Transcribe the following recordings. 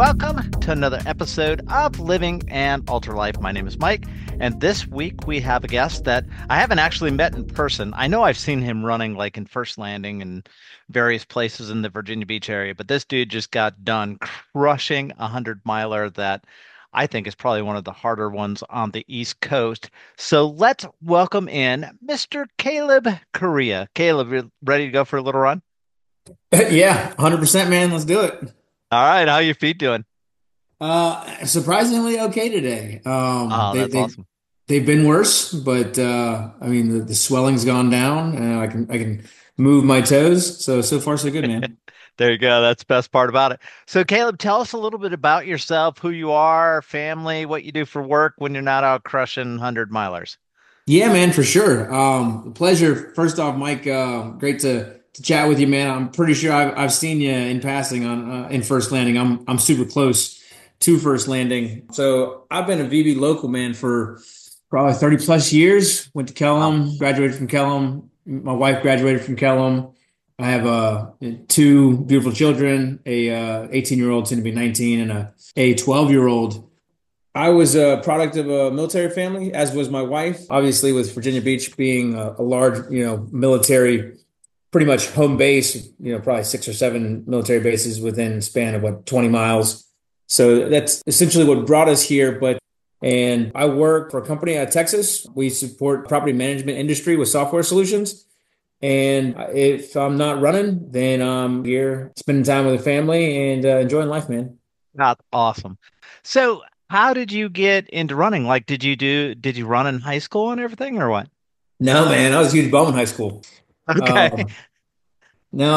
Welcome to another episode of Living an Ultra Life. My name is Mike, and this week we have a guest that I haven't actually met in person. I know I've seen him running like in First Landing and various places in the Virginia Beach area, but this dude just got done crushing a 100-miler that I think is probably one of the harder ones on the East Coast. So let's welcome in Mr. Caleb Correa. Caleb, you ready to go for a little run? Yeah, 100%, man. Let's do it. All right, how your feet doing? Surprisingly okay today. Oh, They that's they awesome. they've been worse, but I mean the swelling's gone down, and I can move my toes. So far so good, man. There you go. That's the best part about it. So, Caleb, tell us a little bit about yourself, who you are, family, what you do for work when you're not out crushing 100-milers. Yeah, man, for sure. Pleasure. First off, Mike, great to chat with you, man. I'm pretty sure I've seen you in passing on in First Landing. I'm super close to First Landing. So I've been a VB local man for probably 30 plus years. Went to Wow. Kellum, graduated from Kellum. My wife graduated from Kellum. I have two beautiful children, a 18-year-old, soon to be 19, and a 12-year-old. I was a product of a military family, as was my wife. Obviously, with Virginia Beach being a large, military, pretty much home base, probably six or seven military bases within a span of 20 miles. So that's essentially what brought us here. And I work for a company out of Texas. We support property management industry with software solutions. And if I'm not running, then I'm here spending time with the family and enjoying life, man. That's awesome. So, how did you get into running? Like, did you run in high school and everything or what? No, man, I was a huge bum in high school. Okay. Um, no,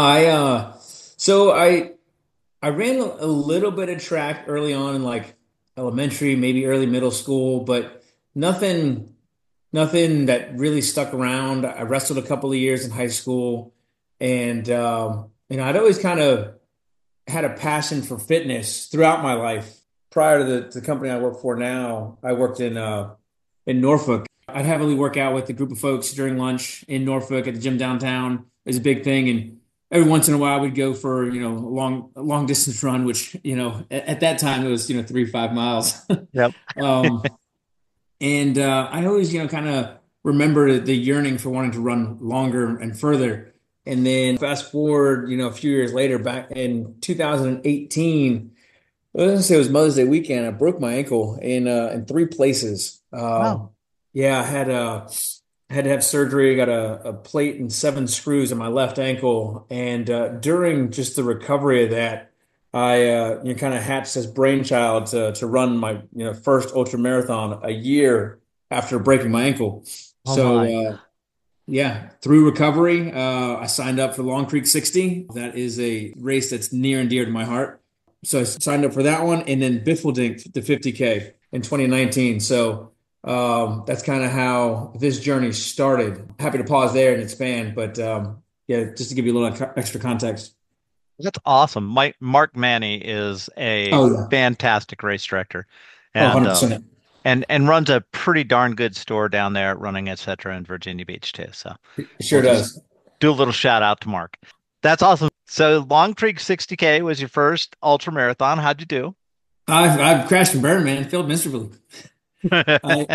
so I ran a little bit of track early on in like elementary, maybe early middle school, but nothing, nothing that really stuck around. I wrestled a couple of years in high school, and I'd always kind of had a passion for fitness throughout my life. Prior to the company I work for now, I worked in Norfolk. I'd heavily work out with a group of folks during lunch in Norfolk at the gym downtown. It was a big thing, and every once in a while we'd go for a long distance run, which at that time it was 3 to 5 miles. Yep. um, and I always kind of remember the yearning for wanting to run longer and further. And then fast forward, a few years later, back in 2018. I was gonna say it was Mother's Day weekend. I broke my ankle in three places. Oh, Yeah, had to have surgery. I got a plate and seven screws in my left ankle, and during just the recovery of that, I kind of hatched this brainchild to run my first ultra marathon a year after breaking my ankle. oh So my. yeah, through recovery, I signed up for Long Creek 60. That is a race that's near and dear to my heart. So I signed up for that one, and then Biffledink, the 50K in 2019. So that's kind of how this journey started. Happy to pause there and expand, but yeah, just to give you a little extra context. That's awesome. Mark Manny is a Oh yeah. fantastic race director, Oh, and 100%. and runs a pretty darn good store down there at Running Etc. in Virginia Beach too. So It we'll sure just does. do a little shout out to Mark. That's awesome. So Long Creek 60K was your first ultra marathon. How'd you do? I've crashed and burned, man. Failed miserably. I,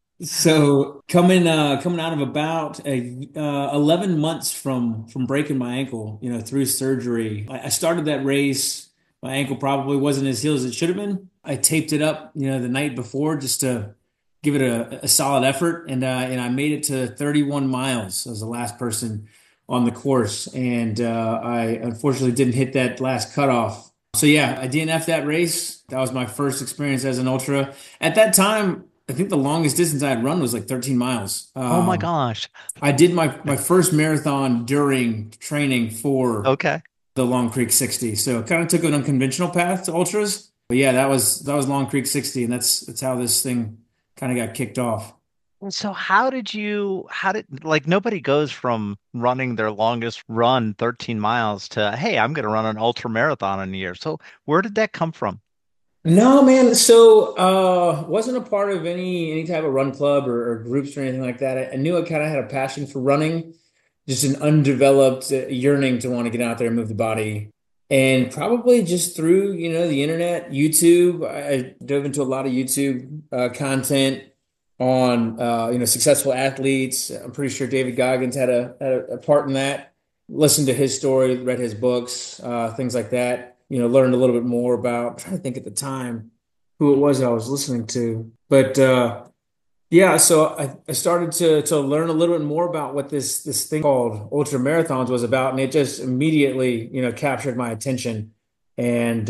So coming out of about 11 months from breaking my ankle, through surgery, I started that race. My ankle probably wasn't as healed as it should have been. I taped it up, the night before just to give it a solid effort, and I made it to 31 miles as the last person on the course, and I unfortunately didn't hit that last cutoff. So yeah, I DNF'd that race. That was my first experience as an ultra. At that time, I think the longest distance I had run was like 13 miles. Oh my gosh. I did my first marathon during training for Okay. the Long Creek 60. So kind of took an unconventional path to ultras. But yeah, that was Long Creek 60, and that's how this thing kind of got kicked off. So how did like nobody goes from running their longest run 13 miles to, hey, I'm going to run an ultra marathon in a year. So where did that come from? No, man. So, wasn't a part of any type of run club or groups or anything like that. I knew I kind of had a passion for running, just an undeveloped yearning to want to get out there and move the body. And probably just through, the internet, YouTube. I dove into a lot of YouTube content on, successful athletes. I'm pretty sure David Goggins had a part in that. Listened to his story, read his books, things like that. Learned a little bit more about, I'm trying to think at the time who it was I was listening to. But yeah, so I started to learn a little bit more about what this thing called ultra marathons was about, and it just immediately, captured my attention. And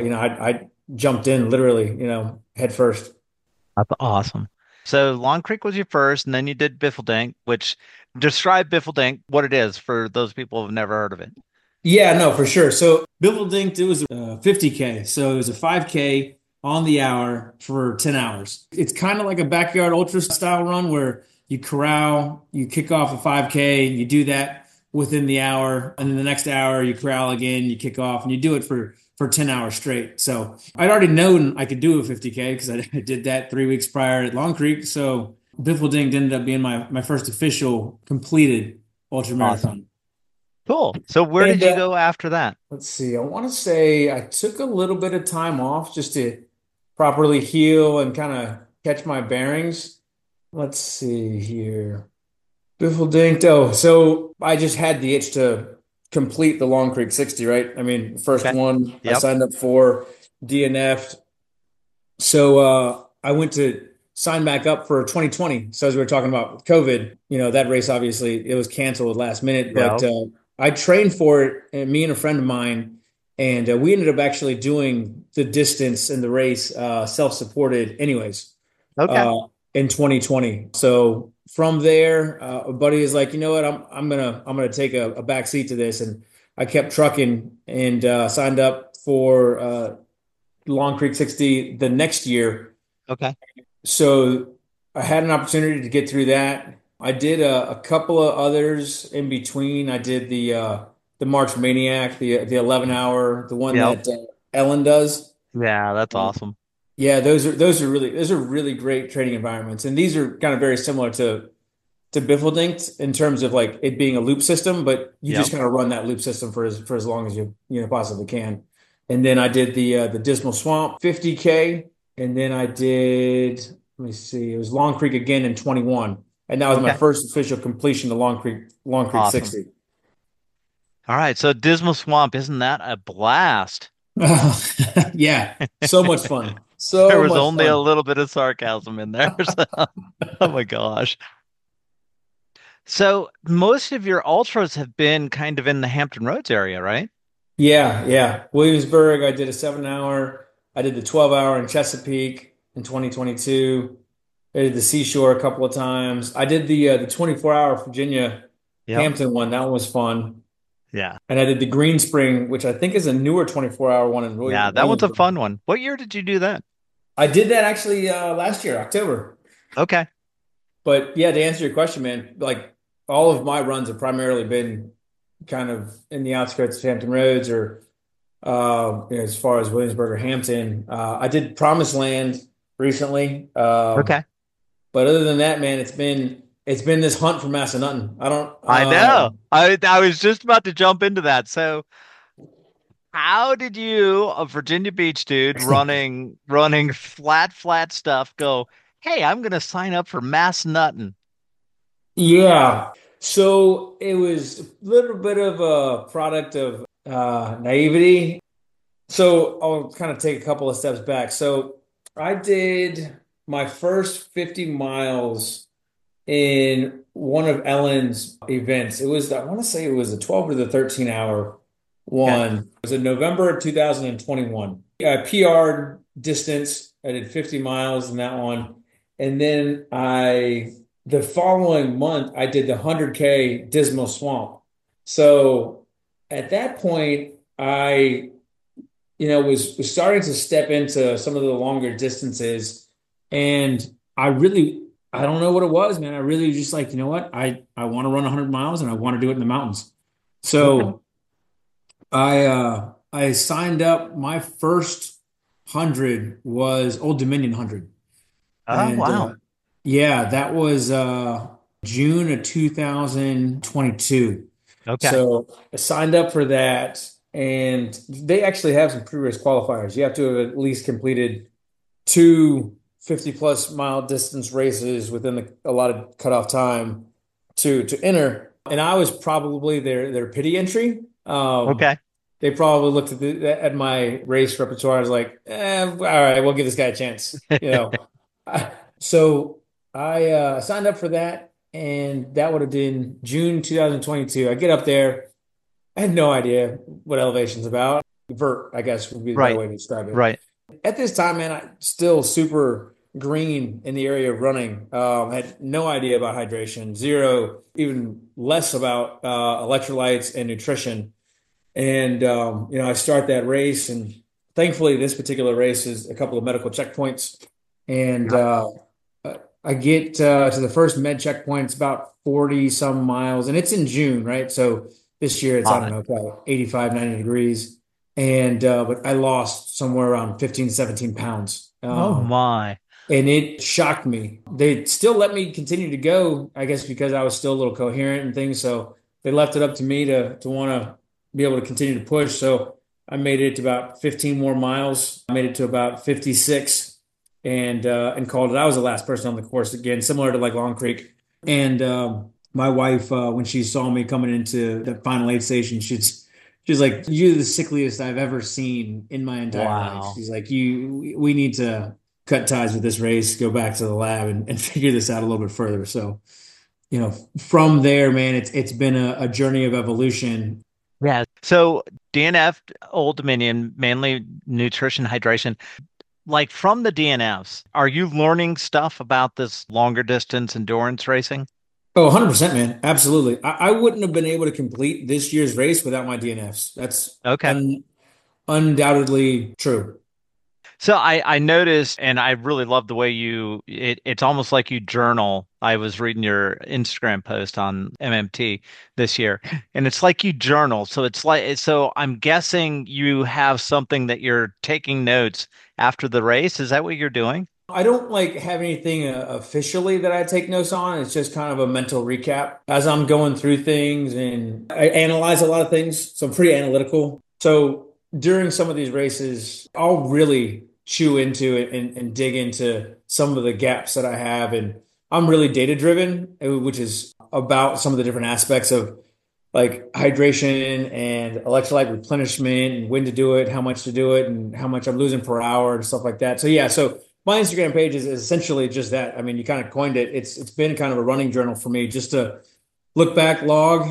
I jumped in literally, head first. That's awesome. So Long Creek was your first, and then you did Biffledink, which describe Biffledink, what it is for those people who've never heard of it. Yeah, no, for sure. So Biffle it was 50K. So it was a 5K on the hour for 10 hours. It's kind of like a backyard ultra style run where you corral, you kick off a 5K, you do that within the hour, and then the next hour you corral again, you kick off, and you do it for 10 hours straight. So I'd already known I could do a 50K because I did that 3 weeks prior at Long Creek. So Biffle ended up being my first official completed ultra Awesome. marathon. Cool. So where And did you go after that? let's see. I want to say I took a little bit of time off just to properly heal and kind of catch my bearings. Let's see here. Biffle dinked. Oh, so I just had the itch to complete the Long Creek 60, right? I mean, first Okay. one I Yep. signed up for, DNF'd. So I went to sign back up for 2020. So as we were talking about with COVID, that race obviously it was canceled last minute, but Yep. I trained for it, and me and a friend of mine, and we ended up actually doing the distance in the race self-supported, anyways, Okay. uh, in 2020. So from there, a buddy is like, you know what, I'm gonna take a back seat to this, and I kept trucking and signed up for Long Creek 60 the next year. Okay. So I had an opportunity to get through that. I did a couple of others in between. I did the March Maniac, the 11 hour, the one Yep. that Ellen does. Yeah, that's Uh, awesome. yeah, those are really great training environments, and these are kind of very similar to Biffledink in terms of like it being a loop system, but you just Yep. kind of run that loop system for as long as you possibly can. And then I did the Dismal Swamp 50K, and then I did, let me see, it was Long Creek again in 21, and that was my Okay. first official completion of Long Creek Awesome. 60. All right. So Dismal Swamp, isn't that a blast? Yeah, so much fun, There so was much only a fun. little bit of sarcasm in there. So, oh my gosh. So most of your ultras have been kind of in the Hampton Roads area, right? Yeah, yeah. Williamsburg, I did a 7 hour. I did the 12 hour in Chesapeake in 2022. I did the Seashore a couple of times. I did the 24 hour Virginia Yep. Hampton one. That was fun. Yeah. And I did the Green Spring, which I think is a newer 24 hour one in Yeah, that one's a Williamsburg. fun one. What year did you do that? I did that actually last year, October. Okay. But yeah, to answer your question, man, like all of my runs have primarily been kind of in the outskirts of Hampton Roads or as far as Williamsburg or Hampton. I did Promised Land recently, Okay. but other than that, man, it's been this hunt for Massanutten. I don't. I know. I was just about to jump into that. So how did you, a Virginia Beach dude running flat stuff, go, hey, I'm gonna sign up for Mass Nuttin'? Yeah. So it was a little bit of a product of naivety. So I'll kind of take a couple of steps back. So I did my first 50 miles in one of Ellen's events. It was, I want to say it was the 12 or the 13 hour Okay. one. It was in November of 2021. I PR'd distance. I did 50 miles in that one. And then the following month, I did the 100K Dismal Swamp. So at that point, I was starting to step into some of the longer distances. And I don't know what it was, man. I really was just like, you know what? I want to run 100 miles and I want to do it in the mountains. Okay. So I signed up. My first 100 was Old Dominion 100. Oh, And wow. yeah, that was June of 2022. Okay. So I signed up for that. and they actually have some pre-race qualifiers. You have to have at least completed two 50-plus mile distance races within a lot of cutoff time to enter. And I was probably their pity entry. Okay. They probably looked at my race repertoire. I was like, all right, we'll give this guy a chance. So I signed up for that, and that would have been June 2022. I get up there. I had no idea what elevation's about. Vert, I guess, would be the better Right. way to describe it. Right. At this time, man, I still super green in the area of running. Had no idea about hydration, zero, even less about electrolytes and nutrition. And I start that race, and thankfully, this particular race is a couple of medical checkpoints. And I get to the first med checkpoint. It's about 40 some miles, and it's in June, right? So this year it's, I don't Hot. know, probably 85, 90 degrees. And but I lost somewhere around 15, 17 pounds. Oh my. And it shocked me. They still let me continue to go, I guess, because I was still a little coherent and things. So they left it up to me to want to be able to continue to push. So I made it to about 15 more miles. I made it to about 56 and called it. I was the last person on the course again, similar to like Long Creek. And my wife, when she saw me coming into the final aid station, she's like, "You're the sickliest I've ever seen in my entire life." Wow. She's like, we need to cut ties with this race, go back to the lab and figure this out a little bit further. So, from there, man, it's been a journey of evolution. Yeah. So DNF, Old Dominion, mainly nutrition, hydration. Like from the DNFs, are you learning stuff about this longer distance endurance racing? Oh, 100%, man. Absolutely. I wouldn't have been able to complete this year's race without my DNFs. That's Okay. undoubtedly true. So I noticed, and I really love the way it's almost like you journal. I was reading your Instagram post on MMT this year, and it's like you journal. So so I'm guessing you have something that you're taking notes after the race. Is that what you're doing? I don't like have anything officially that I take notes on. It's just kind of a mental recap as I'm going through things, and I analyze a lot of things. So I'm pretty analytical. So during some of these races, I'll really chew into it and dig into some of the gaps that I have. And I'm really data driven, which is about some of the different aspects of like hydration and electrolyte replenishment and when to do it, how much to do it, and how much I'm losing per hour and stuff like that. So yeah, so my Instagram page is essentially just that. I mean, you kind of coined it. It's been kind of a running journal for me, just to look back, log,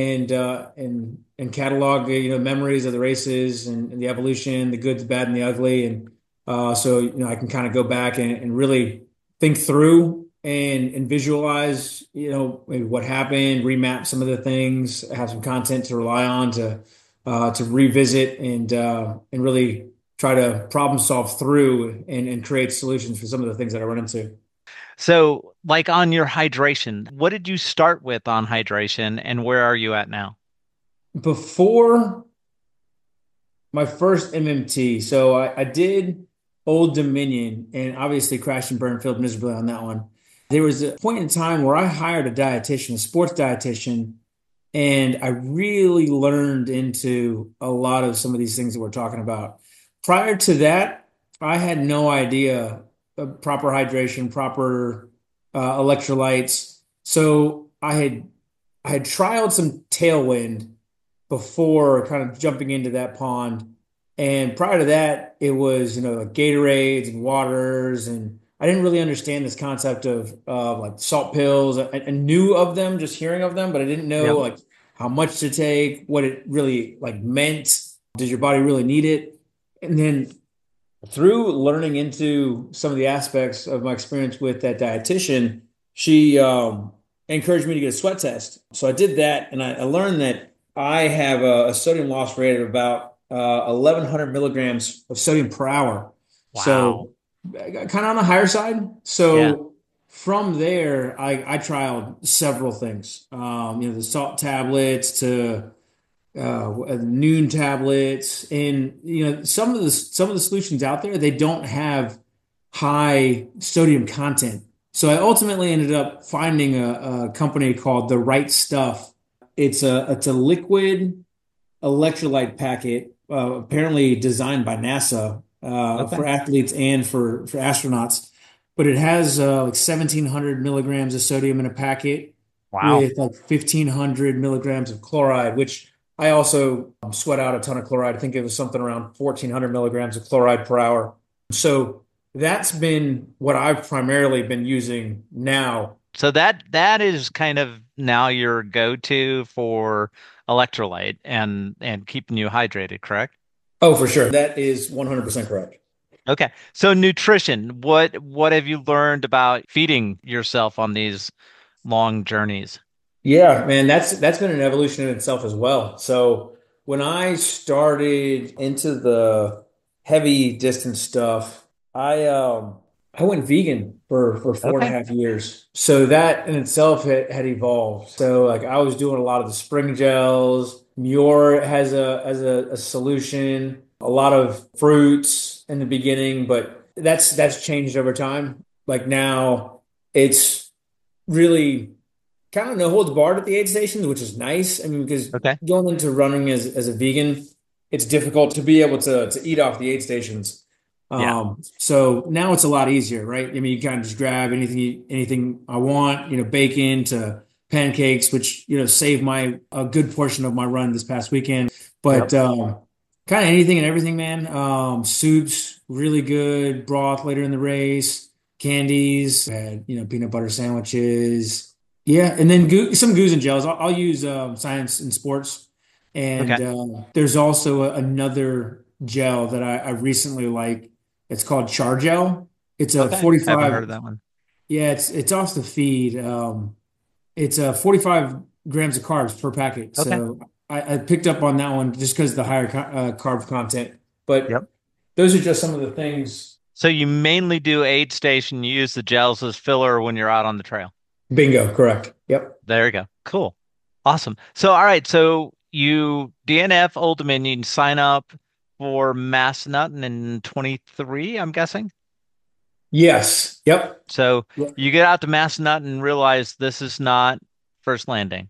and catalog memories of the races and the evolution, the good, the bad, and the ugly. And so I can kind of go back and really think through and visualize maybe what happened, remap some of the things, have some content to rely on to revisit and really try to problem solve through and create solutions for some of the things that I run into. So, like on your hydration, what did you start with on hydration, and where are you at now? Before my first MMT, so I did Old Dominion and obviously crashed and burned, failed miserably on that one. There was a point in time where I hired a dietitian, a sports dietitian, and I really learned into a lot of some of these things that we're talking about. Prior to that, I had no idea of proper hydration, proper electrolytes. So I had trialed some Tailwind before kind of jumping into that pond. And prior to that, it was, like Gatorades and waters. And I didn't really understand this concept of like salt pills. I knew of them, just hearing of them, but I didn't know Yep. like how much to take, what it really like meant. Does your body really need it? And then through learning into some of the aspects of my experience with that dietitian, she encouraged me to get a sweat test. So I did that, and I learned that I have a sodium loss rate of about 1,100 milligrams of sodium per hour. Wow. So kind of on the higher side. Yeah. So from there, I trialed several things. The salt tablets to noon tablets, and some of the solutions out there, they don't have high sodium content. So I ultimately ended up finding a company called The Right Stuff. It's a liquid electrolyte packet, apparently designed by NASA Okay. for athletes and for astronauts. But it has like 1,700 milligrams of sodium in a packet Wow. with like 1,500 milligrams of chloride, which I also sweat out a ton of chloride. I think it was something around 1,400 milligrams of chloride per hour. So that's been what I've primarily been using now. So that is kind of now your go-to for electrolyte and keeping you hydrated, correct? Oh, for sure. That is 100% correct. Okay. So nutrition, what have you learned about feeding yourself on these long journeys? Yeah, man, that's been an evolution in itself as well. So when I started into the heavy distance stuff, I went vegan for four and a Okay. half years. So that in itself had evolved. So like I was doing a lot of the spring gels. Muir has a solution, a lot of fruits in the beginning, but that's changed over time. Like now it's really kind of no holds barred at the aid stations, which is nice. I mean, because Okay. going into running as a vegan, it's difficult to be able to eat off the aid stations. Yeah. So now it's a lot easier, right? I mean, you kind of just grab anything I want, bacon to pancakes, which saved my a good portion of my run this past weekend. Yep. But kind of anything and everything, man. Soups, really good. Broth later in the race, candies, had peanut butter sandwiches. Yeah, and then some goos and gels. I'll use Science and Sports, and Okay. there's also another gel that I recently like. It's called Char Gel. It's a Okay. Haven't heard 45. of that one. Yeah, it's off the feed. It's 45 grams of carbs per packet. Okay. So I picked up on that one just because of the higher carb content. But Yep. those are just some of the things. So you mainly do aid station, you use the gels as filler when you're out on the trail. Bingo, correct. Yep. There you go. Cool. Awesome. So, all right. So you DNF Old Dominion, sign up for Massanutten in 23, I'm guessing. Yes. Yep. So you get out to Massanutten and realize this is not first landing.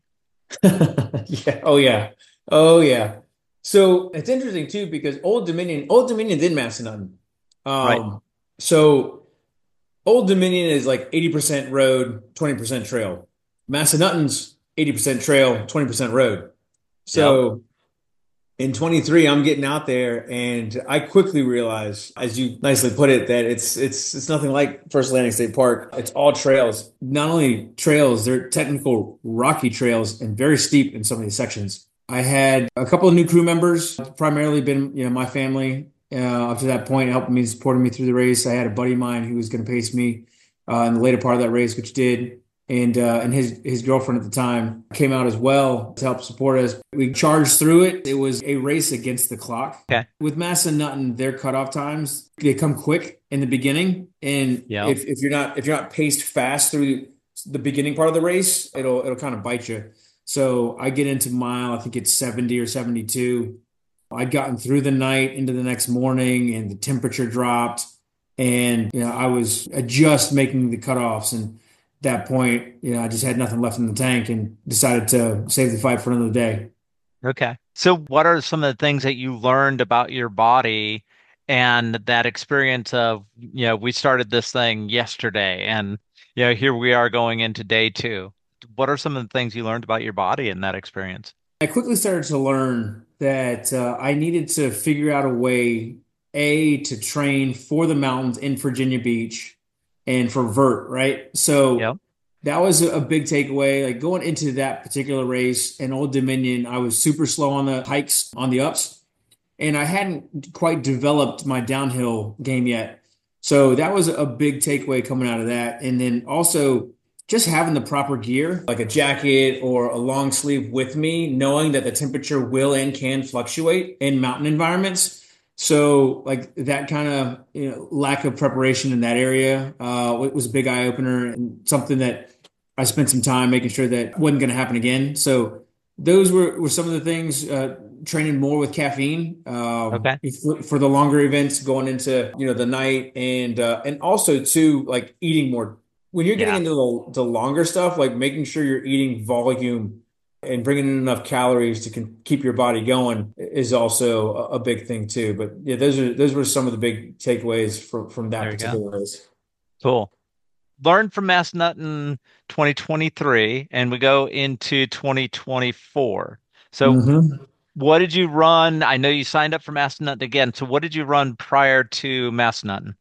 Yeah. Oh yeah. Oh yeah. So it's interesting too because Old Dominion did Massanutten. Right. Um, so Old Dominion is like 80% road, 20% trail. Massanutten's 80% trail, 20% road. Yep. So in 23, I'm getting out there and I quickly realize, as you nicely put it, that it's nothing like First Landing State Park. It's all trails. Not only trails, they're technical rocky trails and very steep in some of these sections. I had a couple of new crew members, primarily been, my family, up to that point, helping me, supporting me through the race. I had a buddy of mine who was going to pace me in the later part of that race, which did. And his girlfriend at the time came out as well to help support us. We charged through it. It was a race against the clock. Okay. With Massanutten, their cutoff times, they come quick in the beginning. And Yep. if you're not paced fast through the beginning part of the race, it'll kind of bite you. So I get into mile, I think it's 70 or 72. I'd gotten through the night into the next morning and the temperature dropped. And I was just making the cutoffs. And that point, I just had nothing left in the tank and decided to save the fight for another day. Okay. So what are some of the things that you learned about your body and that experience of, we started this thing yesterday and, here we are going into day two. What are some of the things you learned about your body in that experience? I quickly started to learn that I needed to figure out a way, to train for the mountains in Virginia Beach and for vert, right? So Yep. that was a big takeaway. Like going into that particular race in Old Dominion, I was super slow on the hikes, on the ups, and I hadn't quite developed my downhill game yet. So that was a big takeaway coming out of that. And then also just having the proper gear, like a jacket or a long sleeve with me, knowing that the temperature will and can fluctuate in mountain environments. So like that kind of lack of preparation in that area was a big eye opener and something that I spent some time making sure that wasn't going to happen again. So those were some of the things. Training more with caffeine Okay. for the longer events going into the night and also too like eating more when you're getting Yeah. into the longer stuff like making sure you're eating volume and bringing in enough calories to keep your body going is also a big thing too. But yeah, those were some of the big takeaways from that There you go. particular race. Cool. Learned from Massanutten 2023, and we go into 2024. So hmm what did you run? I know you signed up for Massanutten again. So what did you run prior to Massanutten?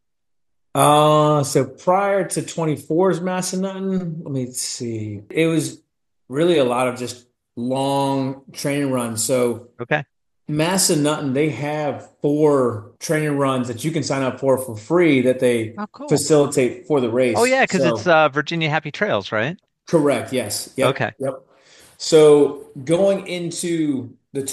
So prior to 24's Massanutten, let me see. It was really a lot of just long training runs. So Okay. Massanutten, they have 4 training runs that you can sign up for free that they Oh, cool. facilitate for the Oh yeah, race. because it's So Virginia Happy Trails, right? correct, yes. Yep, Okay. yep. So going into the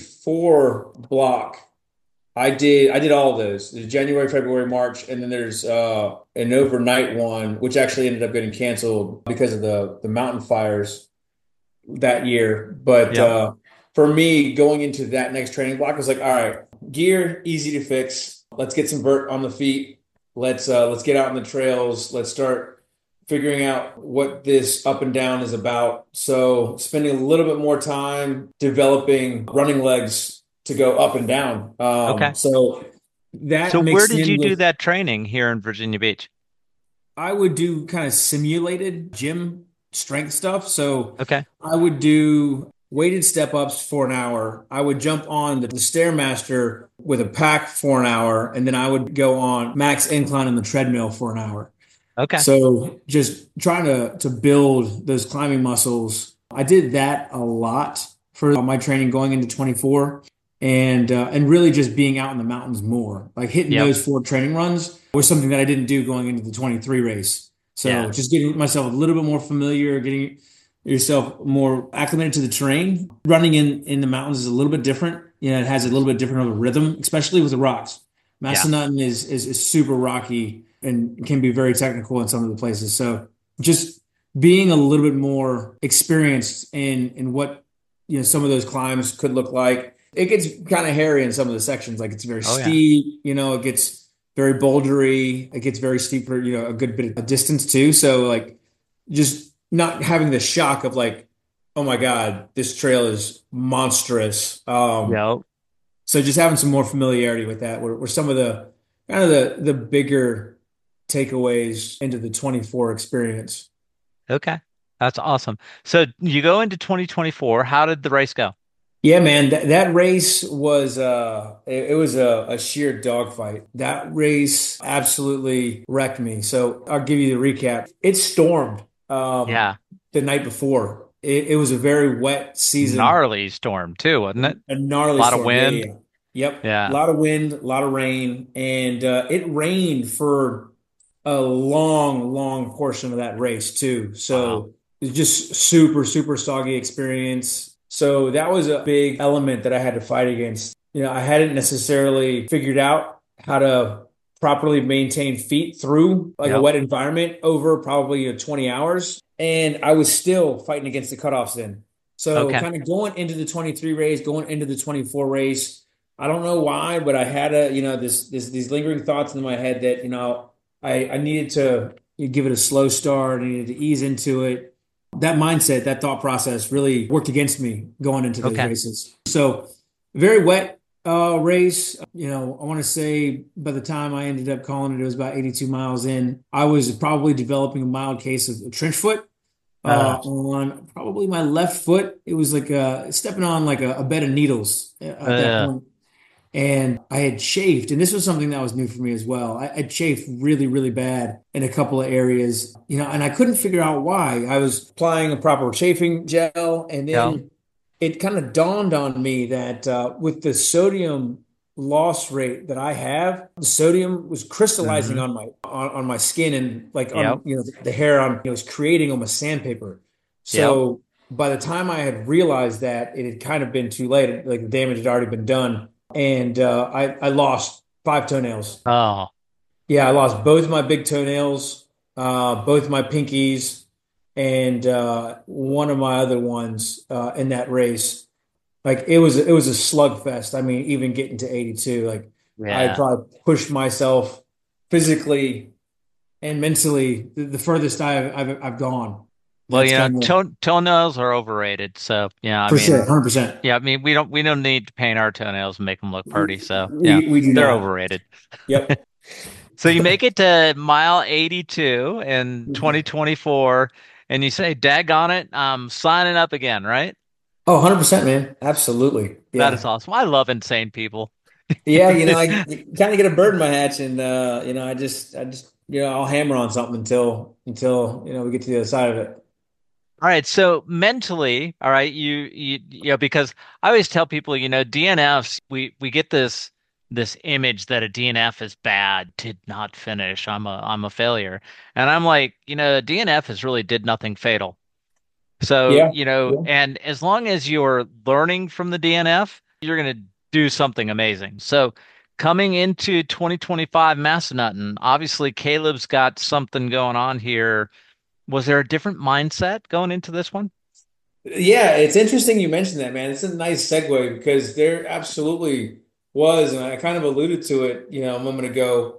24 block, I did all of those. There's January, February, March, and then there's an overnight one, which actually ended up getting canceled because of the mountain fires that year. But Yep. for me, going into that next training block, I was like, all right, gear easy to fix. Let's get some vert on the feet. Let's get out on the trails. Let's start figuring out what this up and down is about. So spending a little bit more time developing running legs to go up and down. Okay. So So that where mixed did you in do with that training here in Virginia Beach? I would do kind of simulated gym strength stuff. So Okay. I would do weighted step ups for an hour. I would jump on the Stairmaster with a pack for an hour, and then I would go on max incline on the treadmill for an hour. Okay. So just trying to build those climbing muscles. I did that a lot for my training going into 24 and really just being out in the mountains more. Like hitting Yep. those 4 training runs was something that I didn't do going into the 23 race. Yeah. So just getting myself a little bit more familiar, getting yourself more acclimated to the terrain. Running in the mountains is a little bit different. You know, it has a little bit different of a rhythm, especially with the rocks. Yeah. Massanutten is super rocky and can be very technical in some of the places. So just being a little bit more experienced in what some of those climbs could look like. It gets kind of hairy in some of the sections. Like it's very Oh yeah. steep, it gets very bouldery. It gets very steep for, a good bit of distance too. So like just not having the shock of like, oh my God, this trail is monstrous. Yep. So just having some more familiarity with that were some of the kind of the bigger takeaways into the 24 experience. Okay. That's awesome. So you go into 2024. How did the race go? Yeah, man, that race was it was a sheer dogfight. That race absolutely wrecked me. So I'll give you the recap. It stormed Yeah. the night before. It was a very wet season, Gnarly storm too, wasn't it? a A gnarly lot of storm. Yeah, wind. yeah. Yep. A Yeah. lot of wind, a lot of rain, and it rained for a long, long portion of that race too. Wow. So it's just super, super soggy experience. So that was a big element that I had to fight against. I hadn't necessarily figured out how to properly maintain feet through like a Yep. wet environment over probably 20 hours. And I was still fighting against the cutoffs then. So Okay. kind of going into the 23 race, going into the 24 race, I don't know why, but I had these lingering thoughts in my head that, I needed to give it a slow start. I needed to ease into it. That mindset, that thought process really worked against me going into those Okay. races. So very wet race. I want to say by the time I ended up calling it, it was about 82 miles in. I was probably developing a mild case of trench foot Uh, on probably my left foot. It was like stepping on like a bed of needles at that uh, point. And I had chafed, and this was something that was new for me as well. I chafed really, really bad in a couple of areas, and I couldn't figure out why. I was applying a proper chafing gel, and yeah. then it kind of dawned on me that with the sodium loss rate that I have, the sodium was crystallizing Hmm. on my skin and like Yep. on the hair on it was creating almost sandpaper. Yep. So by the time I had realized that, it had kind of been too late. Like the damage had already been done and I lost 5 toenails. Oh, Yeah, I lost both my big toenails, both my pinkies, and one of my other ones in that race. Like it was a slugfest. I mean, even getting to 82, like I yeah. probably pushed myself physically and mentally the furthest I've gone. Well, That's kind of toenails are overrated. So yeah, I for sure, mean, 100%. yeah, I mean, we don't need to paint our toenails and make them look pretty. So yeah, We do they're not. overrated. Yep. So you make it to mile 82 in 2024, and you say, "Daggone it, I'm signing up again," right? Oh, 100%, man. Absolutely. That is Yeah. awesome. I love insane people. Yeah, I kind of get a bird in my hatch and I'll hammer on something until we get to the other side of it. All right, so mentally, all right, because I always tell people, DNFs, we get this image that a DNF is bad, did not finish. I'm a failure. And I'm like, DNF is really did nothing fatal. So, Yeah. Yeah. and as long as you're learning from the DNF, you're going to do something amazing. So, coming into 2025 Massanutten, obviously Caleb's got something going on here. Was there a different mindset going into this one? Yeah, it's interesting you mentioned that, man. It's a nice segue because there absolutely was, and I kind of alluded to it, a moment ago,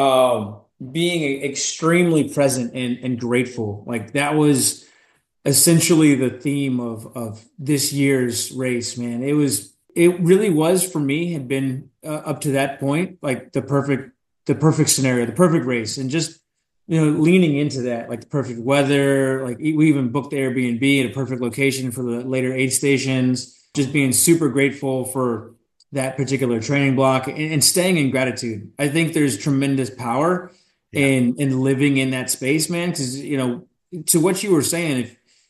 being extremely present and grateful. Like that was essentially the theme of this year's race, man. It really was for me had been up to that point like the perfect scenario, the perfect race, and just leaning into that, like the perfect weather. Like we even booked the Airbnb at a perfect location for the later aid stations. Just being super grateful for that particular training block and staying in gratitude. I think there's tremendous power Yeah. in living in that space, man. Because to what you were saying,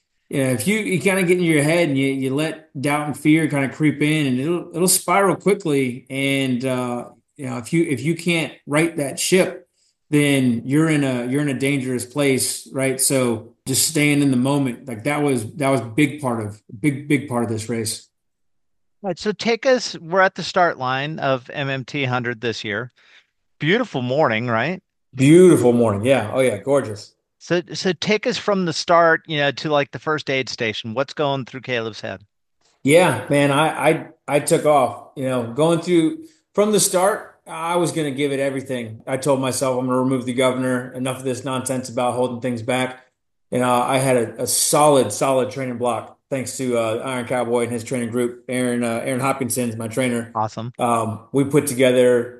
if you kind of get in your head and you let doubt and fear kind of creep in, and it'll spiral quickly. And if you can't right that ship, then you're in a dangerous place, right? So just staying in the moment, like that was big part of this race. All right, so we're at the start line of MMT 100 this year. Beautiful morning, right? Beautiful morning, yeah. Oh yeah, gorgeous. So take us from the start, to like the first aid station. What's going through Caleb's head? Yeah, man, I took off, going through from the start, I was going to give it everything. I told myself I'm going to remove the governor, enough of this nonsense about holding things back. I had a solid training block thanks to Iron Cowboy and his training group. Aaron Hopkinson's my trainer. Awesome. We put together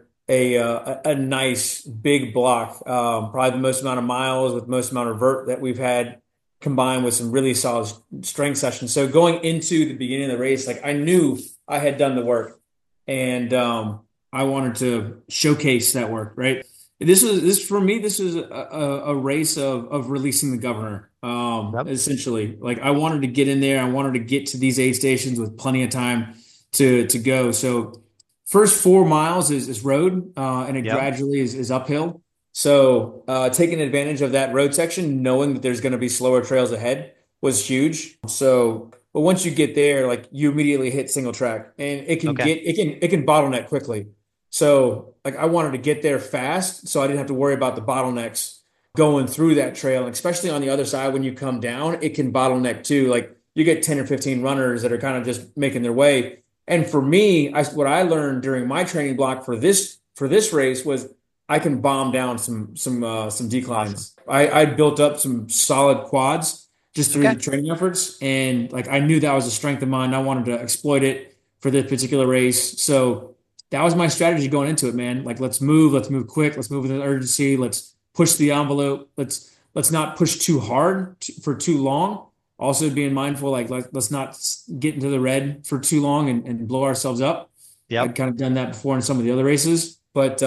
a nice big block, probably the most amount of miles with most amount of vert that we've had combined with some really solid strength sessions. So going into the beginning of the race, like I knew I had done the work, and I wanted to showcase that work. Right. This for me. This was a race of releasing the governor. Yep. Essentially, like I wanted to get in there. I wanted to get to these aid stations with plenty of time to go. So first 4 miles is road, and it Yep. gradually is uphill. So, taking advantage of that road section, knowing that there's going to be slower trails ahead was huge. So, but once you get there, like you immediately hit single track and Okay. it can bottleneck quickly. So, like I wanted to get there fast so I didn't have to worry about the bottlenecks going through that trail. And especially on the other side, when you come down, it can bottleneck too. Like you get 10 or 15 runners that are kind of just making their way. And for me, what I learned during my training block for this race was I can bomb down some Awesome. declines. I built up some solid quads just through Okay. the training efforts, and like I knew that was a strength of mine. I wanted to exploit it for this particular race, so that was my strategy going into it, man. Like let's move quick, let's move with an urgency, let's push the envelope, let's not push too hard for too long. Also being mindful, like let's not get into the red for too long and blow ourselves up. Yep. I'd kind of done that before in some of the other races, but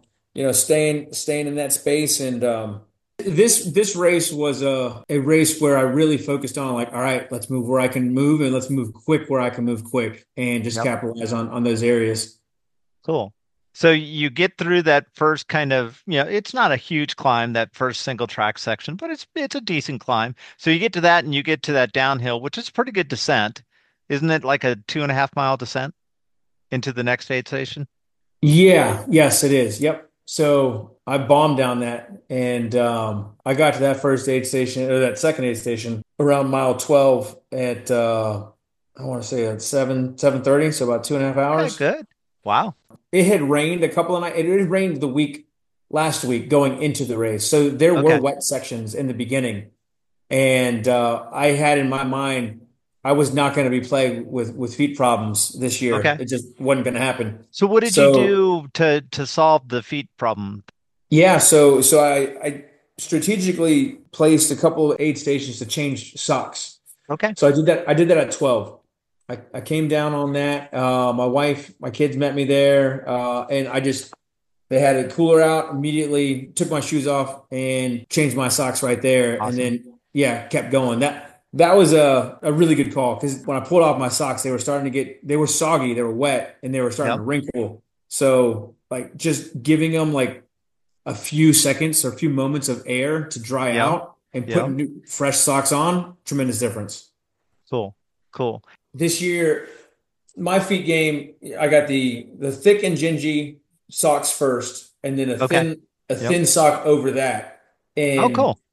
staying in that space. And this race was a race where I really focused on like, all right, let's move where I can move and let's move quick where I can move quick and just Yep. capitalize on those areas. Cool. So you get through that first kind of, it's not a huge climb, that first single track section, but it's a decent climb. So you get to that and you get to that downhill, which is a pretty good descent. Isn't it like a 2.5 mile descent into the next aid station? Yeah, yes, it is. Yep. So I bombed down that, and I got to that first aid station or that second aid station around mile 12 at I want to say at 7:30, so about 2.5 hours. Good. Wow. It had rained a couple of nights. It had rained the week last week going into the race. So there were Okay. wet sections in the beginning. And I had in my mind I was not going to be playing with feet problems this year. Okay. It just wasn't going to happen. So what did you So do to solve the feet problem? yeah, so I strategically placed a couple of aid stations to change socks. Okay. So I did that. I did that at 12. I came down on that. My wife, my kids met me there, and they had a cooler out. Immediately took my shoes off and changed my socks right there, and Awesome. then yeah, kept going. That was a really good call because when I pulled off my socks, they were soggy, they were wet, and they were starting Yep. to wrinkle. So like just giving them like a few seconds or a few moments of air to dry Yep. out and Yep. putting new, fresh socks on, tremendous difference. Cool. Cool. This year, my feet game, I got the thick and gingy socks first, and then Okay. a Yep. thin sock over that, Oh, and cool.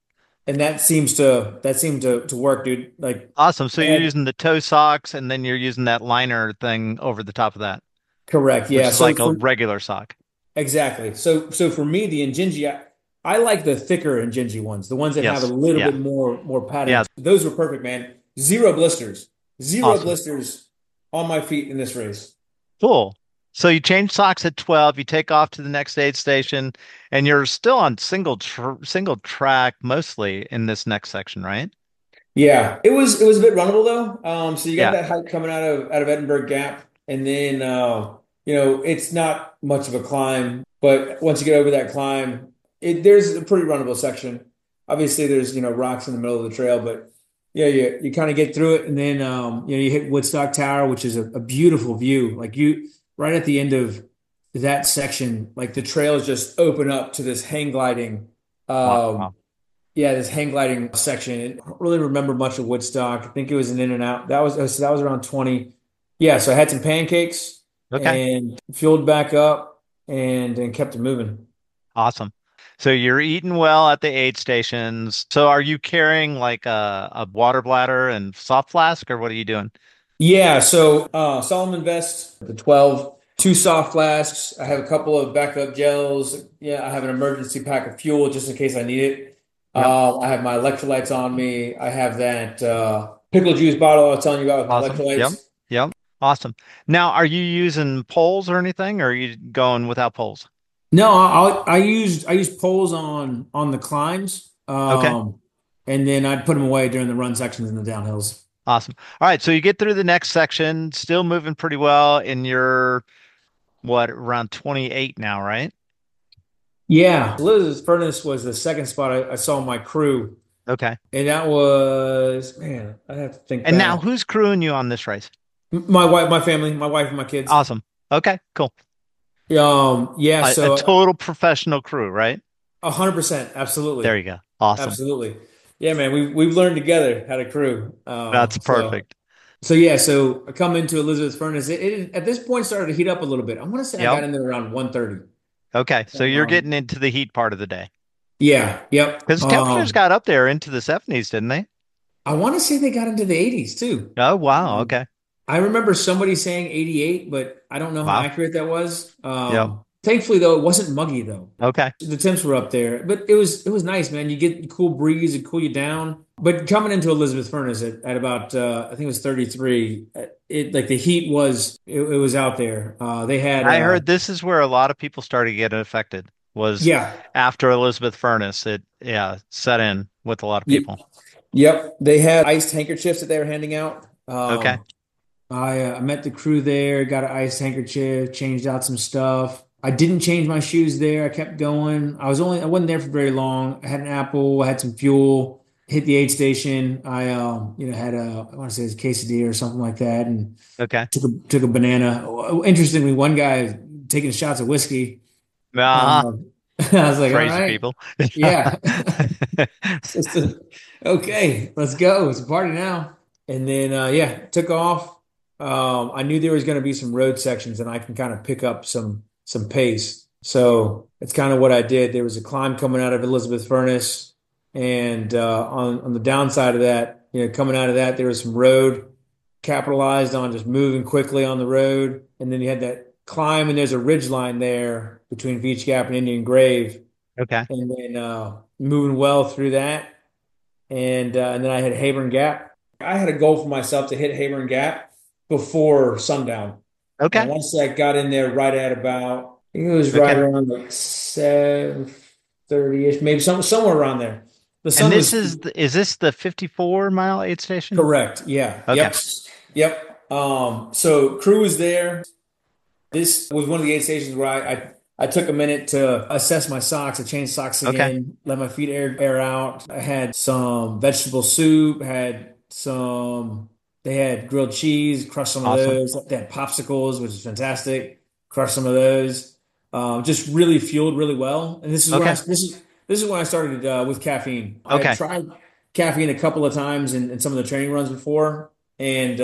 that seemed to work, dude. Like Awesome. So I you're had using the toe socks and then you're using that liner thing over the top of that, correct, which yeah. is like a regular sock. Exactly. So for me, the Injinji, I like the thicker Injinji ones, the ones that have a Yes. little Yeah. bit more padding. Yeah. Those were perfect, man. Zero Awesome. blisters on my feet in this race. Cool. So you change socks at 12, you take off to the next aid station, and you're still on single track mostly in this next section, right? Yeah, it was a bit runnable though. So you got Yeah. that hike coming out of Edinburgh Gap, and then it's not much of a climb, but once you get over that climb, there's a pretty runnable section. Obviously, there's rocks in the middle of the trail, but yeah, you kind of get through it, and then you hit Woodstock Tower, which is a beautiful view. Like you right at the end of that section, like the trails just open up to this hang gliding. Um, Wow. yeah, this hang gliding section. I don't really remember much of Woodstock. I think it was an in and out. That was around 20. Yeah, so I had some pancakes Okay. and fueled back up and kept it moving. Awesome. So you're eating well at the aid stations. So are you carrying like a water bladder and soft flask, or what are you doing? Yeah, so Solomon Vest, the 12, two soft flasks. I have a couple of backup gels. Yeah, I have an emergency pack of fuel just in case I need it. Yep. I have my electrolytes on me. I have that pickle juice bottle I was telling you about with my Awesome. Yep. electrolytes. Yep. Awesome. Now, are you using poles or anything, or are you going without poles? No, I used poles on the climbs, Okay. and then I'd put them away during the run sections and the downhills. Awesome. All right. So you get through the next section, still moving pretty well, and you're what, around 28 now, right? Yeah, Liz's Furnace was the second spot I saw my crew, Okay. and that was man, I have to think And now back. who's crewing you on this race? My wife, my family, my wife and my kids. Awesome. Okay, cool. Yeah, A so total professional crew, right? 100%, There absolutely, you go. Awesome. absolutely. Yeah, man, we've learned together how to crew. That's perfect. So yeah, so I come into Elizabeth Furnace. It at this point started to heat up a little bit. I want to say I got Yep. in there around 1:30. Okay. So you're Um, getting into the heat part of the day. yeah, yep. Because temperatures got up there into the 70s, didn't they? I want to say they got into the 80s too. Oh, wow. Um, Okay. I remember somebody saying 88, but I don't know how Wow. accurate that was. Yep. Thankfully though, it wasn't muggy though. Okay. The temps were up there, but it was nice, man. You get a cool breeze and cool you down. But coming into Elizabeth Furnace at about I think it was 33, it like the heat it was out there. They had I heard this is where a lot of people started getting affected was yeah, after Elizabeth Furnace. It, yeah, set in with a lot of y- people. yep. They had iced handkerchiefs that they were handing out. Okay. I met the crew there, got an iced handkerchief, changed out some stuff. I didn't change my shoes there. I kept going. I wasn't there for very long. I had an apple, I had some fuel, hit the aid station. Had I want to say it was quesadilla or something like that, and Okay. took a banana. Interestingly, one guy taking shots of whiskey. Ah, Um, I was like, all crazy right, people. yeah. Just okay, let's go. It's a party now. And then yeah, took off. I knew there was going to be some road sections and I can kind of pick up some pace. So it's kind of what I did. There was a climb coming out of Elizabeth Furnace, and on the downside of that, coming out of that, there was some road. Capitalized on just moving quickly on the road, and then you had that climb, and there's a ridge line there between Beach Gap and Indian Grave, Okay. and then moving well through that. and then I hit Hayburn Gap. I had a goal for myself to hit Hayburn Gap before sundown. And I Okay. want to say I got in there right at about, I think it was right Okay. around like 7:30-ish, maybe somewhere around there. The And sun this was is this the 54-mile aid station? correct. Yeah. Okay. Yep. Yep. So crew was there. This was one of the aid stations where I took a minute to assess my socks. I changed socks Okay. again, let my feet air out. I had some vegetable soup, they had grilled cheese, crushed some of Awesome. those. They had popsicles, which is fantastic. Crushed some of those. Just really fueled really well. And Okay. this is when I started with caffeine. I had Okay. tried caffeine a couple of times in some of the training runs before, and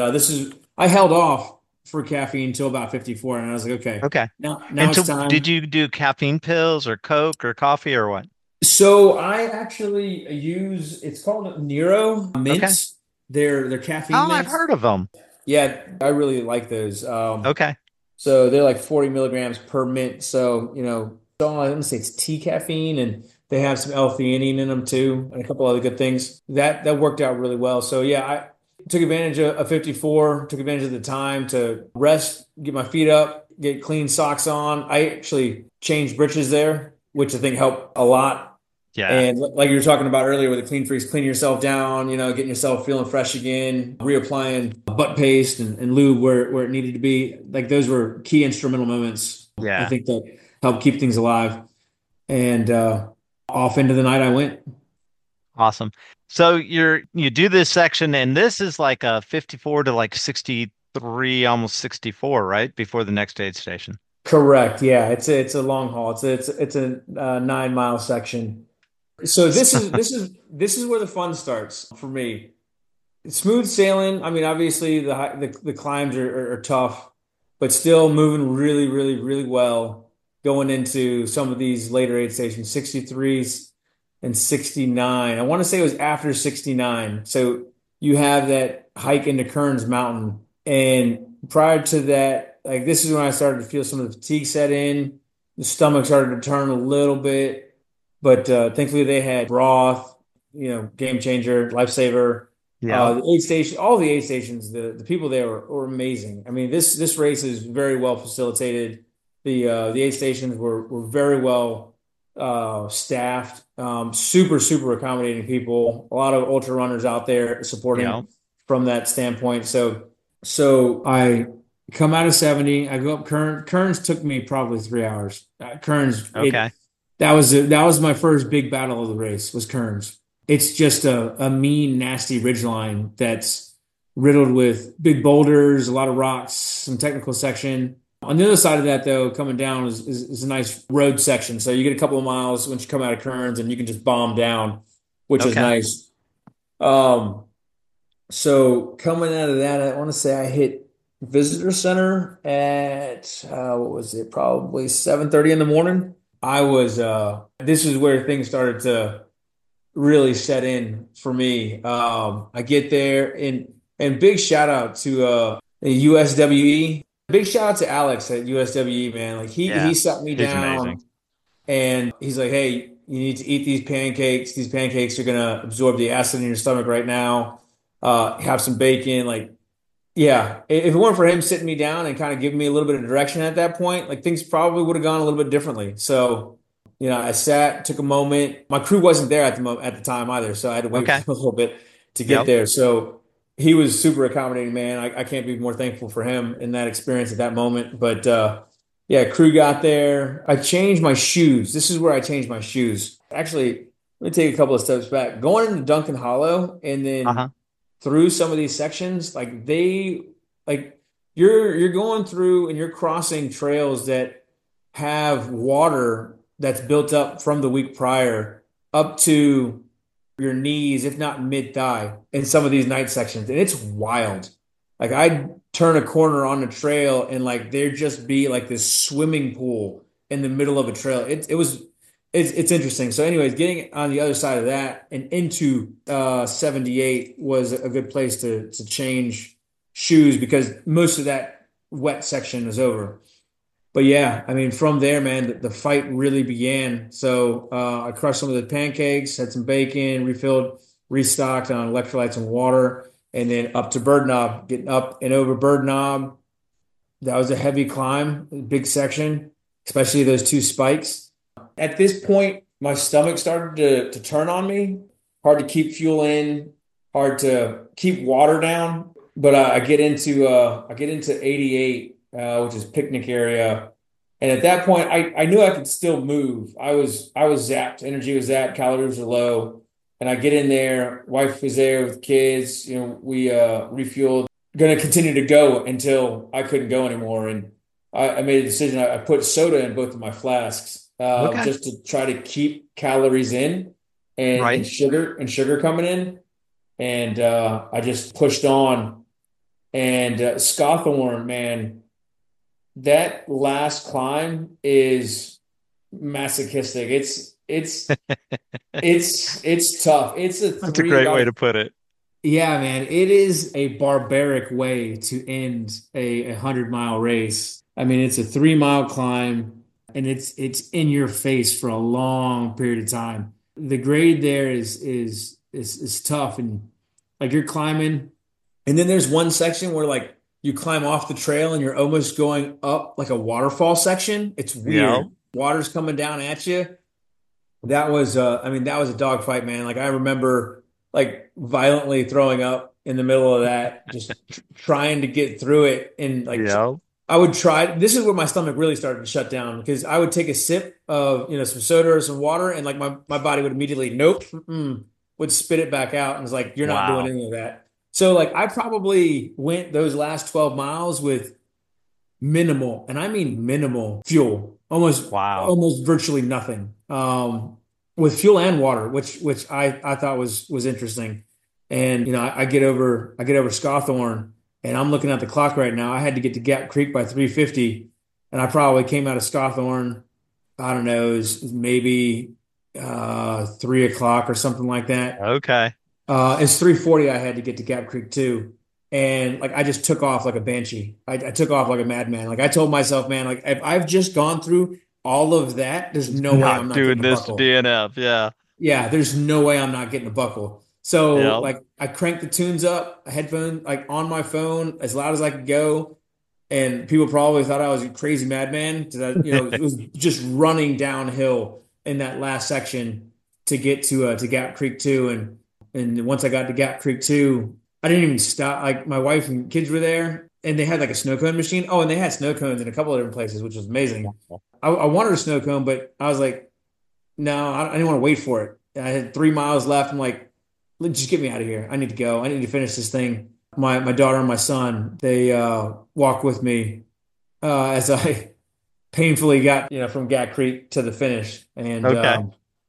I held off for caffeine until about 54, and I was like, okay, Okay. now And it's so did time. you do caffeine pills or Coke or coffee or what? So I actually use it's called Nero Okay. mints. They're caffeine Oh, I've mints. heard of them. Yeah, I really like those. Okay. So they're like 40 milligrams per mint. So, so I want to say it's tea caffeine and they have some L-theanine in them too, and a couple other good things. That worked out really well. So yeah, I took advantage of 54, took advantage of the time to rest, get my feet up, get clean socks on. I actually changed britches there, which I think helped a lot. Yeah. And like you were talking about earlier with the clean freeze, cleaning yourself down, getting yourself feeling fresh again, reapplying butt paste and lube where it needed to be. Like those were key instrumental moments, I Yeah. think, that helped keep things alive. And off into the night I went. Awesome. So you do this section and this is like a 54 to like 63, almost 64, right? Before the next aid station. Correct. Yeah, it's a long haul. It's a 9 mile section. So this is where the fun starts for me. Smooth sailing. I mean, obviously the climbs are tough, but still moving really, really, really well going into some of these later aid stations, 63s and 69. I want to say it was after 69. So you have that hike into Kearns Mountain. And prior to that, like this is when I started to feel some of the fatigue set in. The stomach started to turn a little bit, but thankfully they had broth, game changer, lifesaver. Yeah. The aid station, all the aid stations, the people there were amazing. I mean, this race is very well facilitated. The aid stations were very well staffed, super accommodating people. A lot of ultra runners out there Yeah. supporting from that standpoint. So I come out of 70. I go up Kearns. Kearns took me probably 3 hours. Kearns, Okay. that was my first big battle of the race was Kearns. It's just a mean, nasty ridgeline that's riddled with big boulders, a lot of rocks, some technical section. On the other side of that, though, coming down is a nice road section. So you get a couple of miles once you come out of Kearns and you can just bomb down, which is Okay. nice. Um, so coming out of that, I want to say I hit visitor center at what was it? Probably 7:30 in the morning. This is where things started to really set in for me. I get there and big shout out to USWE. Big shout out to Alex at USWE, man. Like he Yeah. sat me He's amazing. down and he's like, "Hey, you need to eat these pancakes. These pancakes are gonna absorb the acid in your stomach right now. Have some bacon." Like, yeah, if it weren't for him sitting me down and kind of giving me a little bit of direction at that point, like things probably would have gone a little bit differently. So, I sat, took a moment. My crew wasn't there at the time either, so I had to wait for Okay. them a little bit to get Yep. there. So he was super accommodating, man. I can't be more thankful for him in that experience at that moment. But yeah, crew got there. I changed my shoes. This is where I changed my shoes. Actually, let me take a couple of steps back. Going into Duncan Hollow and Uh-huh. then through some of these sections, like you're going through and you're crossing trails that have water that's built up from the week prior up to your knees, if not mid thigh, in some of these night sections, and it's wild. Like I'd turn a corner on the trail and like there'd just be like this swimming pool in the middle of a trail. It's interesting. So, anyways, getting on the other side of that and into 78 was a good place to change shoes because most of that wet section is over. But yeah, I mean, from there, man, the fight really began. So I crushed some of the pancakes, had some bacon, refilled restocked on electrolytes and water, and then up to Bird Knob, getting up and over Bird Knob. That was a heavy climb, a big section, especially those two spikes. At this point, my stomach started to turn on me. Hard to keep fuel in, hard to keep water down. But I get into 88, which is picnic area. And at that point, I knew I could still move. I was zapped. Energy was zapped, calories were low. And I get in there, wife was there with kids, we refueled, gonna continue to go until I couldn't go anymore. And I made a decision. I put soda in both of my flasks, Okay. just to try to keep calories in and Right. sugar coming in. And I just pushed on. And Scawthorne, man, that last climb is masochistic. It's tough. It's a That's a three great way about to put it. Yeah, man, it is a barbaric way to end a 100-mile race. I mean, it's a 3-mile climb and it's in your face for a long period of time. The grade there is tough, and like you're climbing, and then there's one section where like you climb off the trail and you're almost going up like a waterfall section. It's Yeah. weird. Water's coming down at you. I mean, that was a dogfight, man. Like I remember like violently throwing up in the middle of that, just trying to get through it. And like Yeah. I would try, this is where my stomach really started to shut down because I would take a sip of, some soda or some water, and like my body would immediately, nope, would spit it back out. And it's like, you're not doing Wow. any of that. So like I probably went those last 12 miles with minimal, and I mean minimal fuel, Wow. almost virtually nothing. With fuel and water, which I thought was interesting. And I get over Scawthorne, and I'm looking at the clock right now. I had to get to Gap Creek by 3:50, and I probably came out of Scawthorne, I don't know, it was maybe 3 o'clock or something like that. Okay. It's 3:40. I had to get to Gap Creek too. And like I just took off like a banshee. I took off like a madman. Like I told myself, man, like if I've just gone through all of that, there's no way I'm Not not getting doing a this to buckle. DNF. Yeah. Yeah, there's no way I'm not getting a buckle. So Yeah. like I cranked the tunes up, a headphone like on my phone as loud as I could go. And people probably thought I was a crazy madman because it was just running downhill in that last section to get to Gap Creek 2. And once I got to Gap Creek 2, I didn't even stop. Like my wife and kids were there, and they had like a snow cone machine. Oh, and they had snow cones in a couple of different places, which was amazing. I wanted a snow cone, but I was like, no, I didn't want to wait for it. I had 3 miles left. I'm like, just get me out of here. I need to go. I need to finish this thing. My daughter and my son, they walked with me as I painfully got from Gap Creek to the finish. Okay.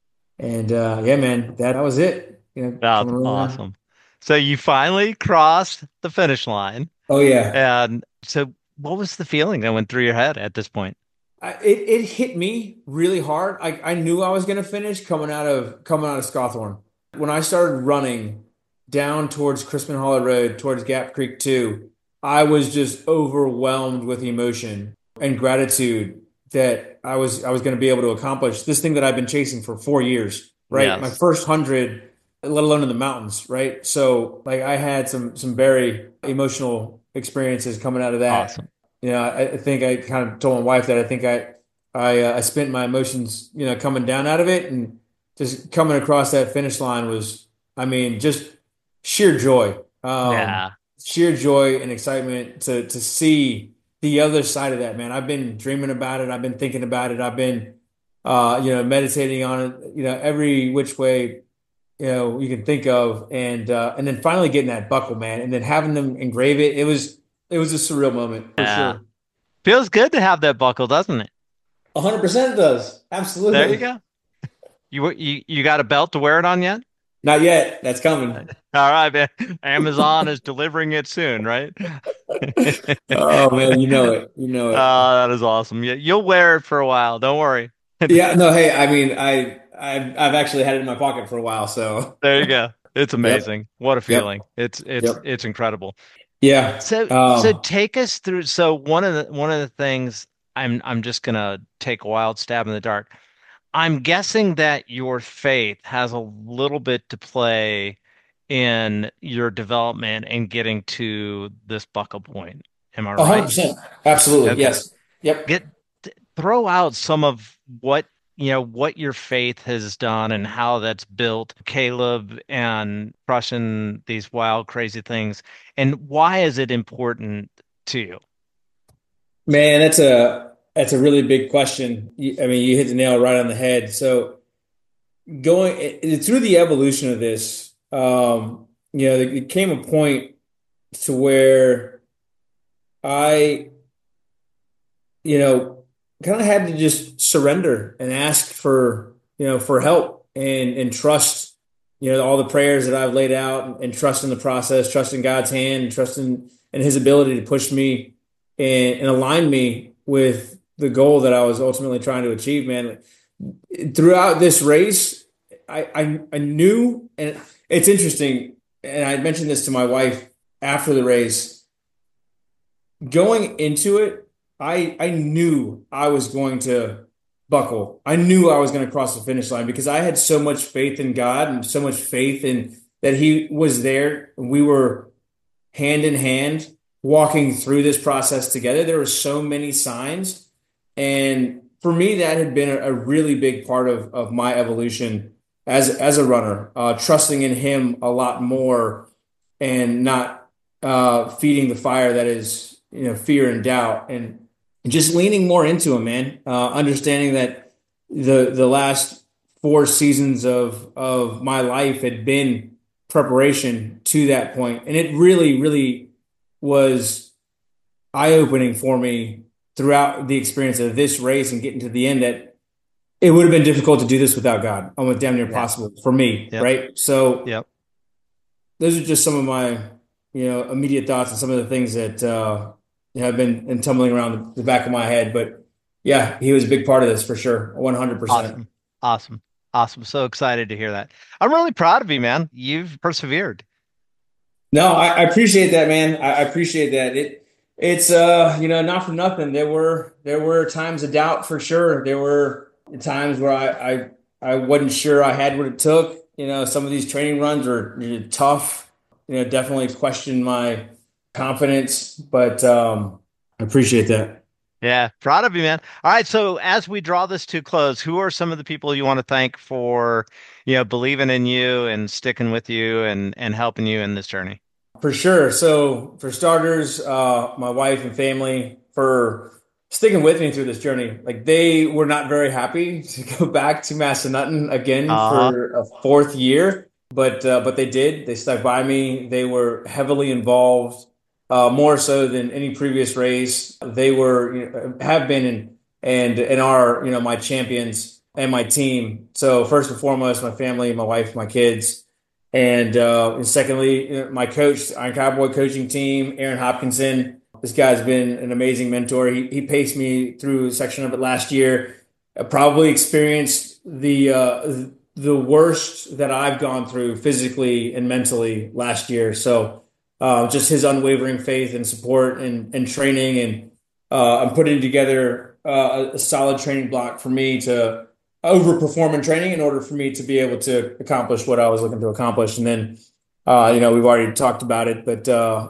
And yeah, man, that was it. That's Coming around. awesome. So you finally crossed the finish line. Oh yeah. And so what was the feeling that went through your head at this point? It hit me really hard. I knew I was going to finish coming out of Scawthorne. When I started running down towards Crispin Hollow Road, towards Gap Creek 2, I was just overwhelmed with emotion and gratitude that I was going to be able to accomplish this thing that I've been chasing for 4 years, right? My Yes. first 100, let alone in the mountains, right? So like I had some very emotional experiences coming out of that. Awesome. I think I kind of told my wife that I think I spent my emotions, coming down out of it, and just coming across that finish line was, I mean, just sheer joy, Yeah. sheer joy and excitement to see the other side of that, man. I've been dreaming about it. I've been thinking about it. I've been, meditating on it, every which way, you can think of, and then finally getting that buckle, man, and then having them engrave it. It was a surreal moment for Yeah. sure. Feels good to have that buckle, doesn't it? 100% does. There you Absolutely. go. You got a belt to wear it on yet? Not yet. That's coming. All right, man. Amazon is delivering it soon, right? Oh man, you know it. You know it. That is awesome. Yeah, you'll wear it for a while. Don't worry. Yeah, no, hey, I mean, I've actually had it in my pocket for a while, so There you go. It's yep, amazing. What a yep, feeling. It's yep. it's incredible. Yeah. So take us through. So one of the things I'm just gonna take a wild stab in the dark. I'm guessing that your faith has a little bit to play in your development and getting to this buckle point. Am I right? 100%. Absolutely. Okay. Yes. Yep. Get throw out some of what what your faith has done and how that's built Caleb and crushing these wild, crazy things. And why is it important to you? Man, that's a really big question. I mean, you hit the nail right on the head. So through the evolution of this, there came a point to where I, you know, kind of had to just surrender and ask for help and trust, all the prayers that I've laid out and trust in the process, trust in God's hand, and trust in His ability to push me and align me with the goal that I was ultimately trying to achieve, man. Throughout this race, I knew, and it's interesting, and I mentioned this to my wife after the race, going into it, I knew I was going to buckle. I knew I was going to cross the finish line because I had so much faith in God and so much faith in that He was there. We were hand in hand walking through this process together. There were so many signs. And for me, that had been a really big part of my evolution as a runner, trusting in Him a lot more and not feeding the fire that is, fear and doubt, and just leaning more into Him, man. Understanding that the last 4 seasons of my life had been preparation to that point, and it really, really was eye-opening for me throughout the experience of this race and getting to the end that it would have been difficult to do this without God, almost damn near Yeah. possible for me, Yep. right? So Yep. those are just some of my, immediate thoughts and some of the things that have been tumbling around the back of my head. But yeah, he was a big part of this for sure, 100%. Awesome. Awesome. Awesome. So excited to hear that. I'm really proud of you, man. You've persevered. No, I appreciate that, man. I appreciate that. It's not for nothing. There were times of doubt for sure. There were times where I wasn't sure I had what it took. Some of these training runs were tough. Definitely questioned my confidence, but I appreciate that. Yeah, proud of you, man. All right, so as we draw this to close, who are some of the people you want to thank for, believing in you and sticking with you and helping you in this journey? For sure. So for starters, my wife and family for sticking with me through this journey. Like they were not very happy to go back to Massanutten again Uh-huh. for a fourth year, but they did. They stuck by me. They were heavily involved, more so than any previous race. They were, have been and are, my champions and my team. So first and foremost, my family, my wife, my kids. And secondly, my coach, Iron Cowboy coaching team, Aaron Hopkinson. This guy's been an amazing mentor. He paced me through a section of it last year. I probably experienced the worst that I've gone through physically and mentally last year. So just his unwavering faith and support and training, and I'm putting together a solid training block for me to overperform in training in order for me to be able to accomplish what I was looking to accomplish. And then, we've already talked about it, but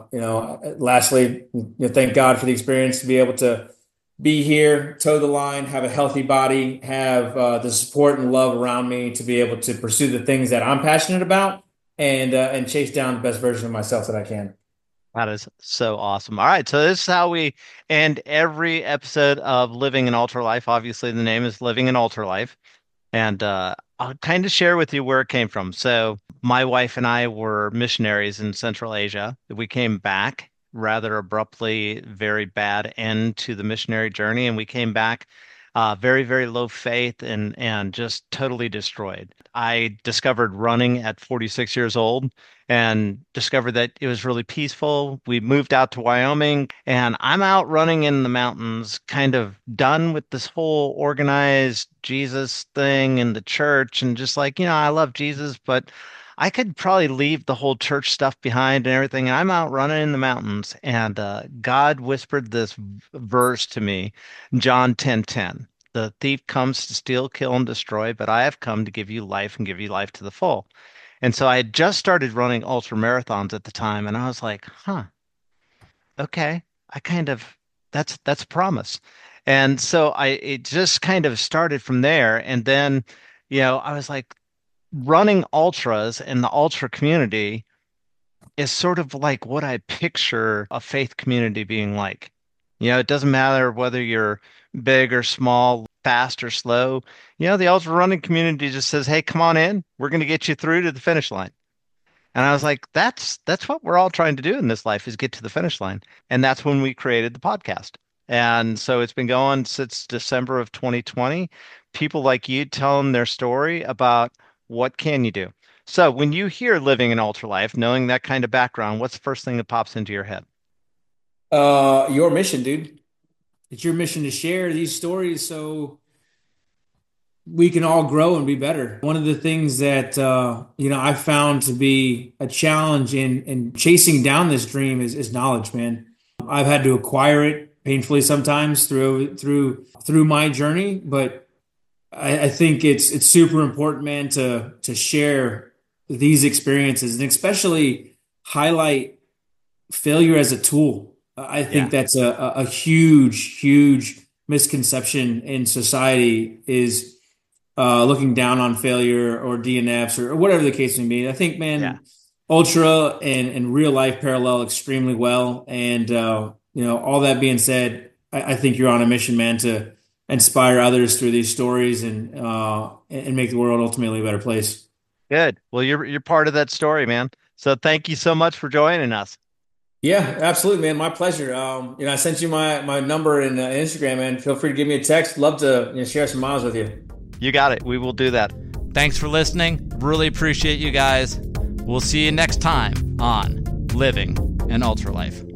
lastly, thank God for the experience to be able to be here, toe the line, have a healthy body, have the support and love around me to be able to pursue the things that I'm passionate about and chase down the best version of myself that I can. That is so awesome. All right, so this is how we end every episode of Living an Ultra Life. Obviously, the name is Living an Ultra Life. And I'll kind of share with you where it came from. So, my wife and I were missionaries in Central Asia. We came back rather abruptly, very bad end to the missionary journey, and we came back very, very low faith and just totally destroyed. I discovered running at 46 years old and discovered that it was really peaceful. We moved out to Wyoming, and I'm out running in the mountains, kind of done with this whole organized Jesus thing in the church, and just like, I love Jesus, but I could probably leave the whole church stuff behind and everything. And I'm out running in the mountains, and God whispered this verse to me, John 10:10. The thief comes to steal, kill, and destroy, but I have come to give you life and give you life to the full. And so I had just started running ultra marathons at the time, and I was like, huh, okay, I kind of that's a promise. And so it just kind of started from there. And then, I was like, running ultras and the ultra community is sort of like what I picture a faith community being like. It doesn't matter whether you're big or small, fast or slow. The ultra running community just says, "Hey, come on in. We're going to get you through to the finish line." And I was like, that's what we're all trying to do in this life is get to the finish line. And that's when we created the podcast. And so it's been going since December of 2020. People like you telling their story about what can you do. So when you hear living an ultra life, knowing that kind of background, what's the first thing that pops into your head? Your mission, dude. It's your mission to share these stories so we can all grow and be better. One of the things that I found to be a challenge in chasing down this dream is knowledge, man. I've had to acquire it painfully sometimes through my journey, but I think it's super important, man, to share these experiences and especially highlight failure as a tool. I think Yeah. that's a huge, huge misconception in society is looking down on failure or DNFs or whatever the case may be. I think, Yeah. man, ultra and real life parallel extremely well. And all that being said, I think you're on a mission, man, to inspire others through these stories and make the world ultimately a better place. Good. Well, you're part of that story, man. So thank you so much for joining us. Yeah, absolutely, man. My pleasure. I sent you my number and Instagram, man. Feel free to give me a text. Love to share some miles with you. You got it. We will do that. Thanks for listening. Really appreciate you guys. We'll see you next time on Living an Ultra Life.